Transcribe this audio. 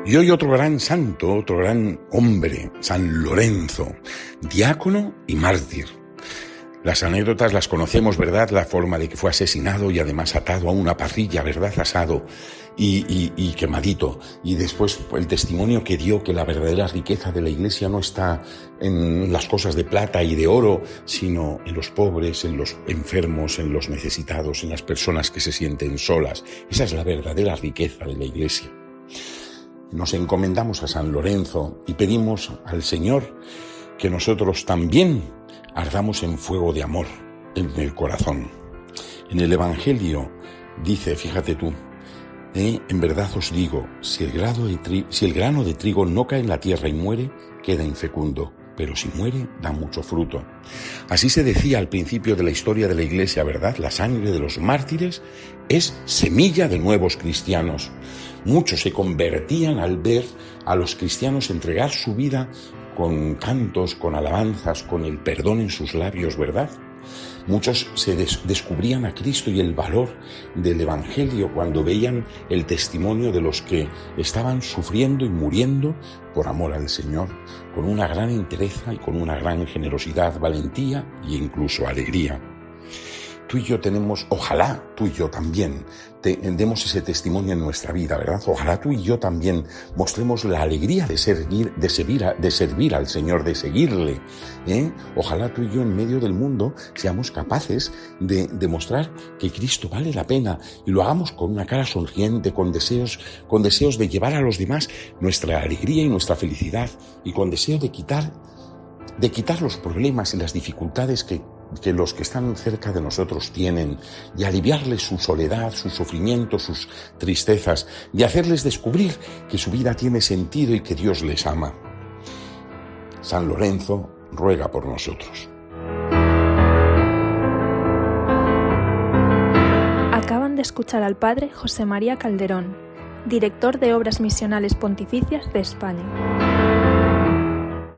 Y hoy otro gran santo, otro gran hombre, San Lorenzo, diácono y mártir. Las anécdotas las conocemos, ¿verdad? La forma de que fue asesinado y además atado a una parrilla, ¿verdad? Asado y quemadito. Y después el testimonio que dio que la verdadera riqueza de la Iglesia no está en las cosas de plata y de oro, sino en los pobres, en los enfermos, en los necesitados, en las personas que se sienten solas. Esa es la verdadera riqueza de la Iglesia. Nos encomendamos a San Lorenzo y pedimos al Señor que nosotros también ardamos en fuego de amor en el corazón. En el Evangelio dice, fíjate tú, en verdad os digo, si el grano de trigo no cae en la tierra y muere, queda infecundo, pero si muere, da mucho fruto. Así se decía al principio de la historia de la Iglesia, ¿verdad? La sangre de los mártires es semilla de nuevos cristianos. Muchos se convertían al ver a los cristianos entregar su vida con cantos, con alabanzas, con el perdón en sus labios, ¿verdad? Muchos se descubrían a Cristo y el valor del Evangelio cuando veían el testimonio de los que estaban sufriendo y muriendo por amor al Señor, con una gran entereza y con una gran generosidad, valentía e incluso alegría. Tú y yo tenemos, ojalá tú y yo también demos ese testimonio en nuestra vida, ¿verdad? Ojalá tú y yo también mostremos la alegría de servir al Señor, de seguirle, ¿eh? Ojalá tú y yo en medio del mundo seamos capaces de demostrar que Cristo vale la pena y lo hagamos con una cara sonriente, con deseos de llevar a los demás nuestra alegría y nuestra felicidad y con deseo de quitar los problemas y las dificultades que los que están cerca de nosotros tienen, y aliviarles su soledad, su sufrimiento, sus tristezas, y hacerles descubrir que su vida tiene sentido y que Dios les ama. San Lorenzo ruega por nosotros. Acaban de escuchar al padre José María Calderón, director de Obras Misionales Pontificias de España.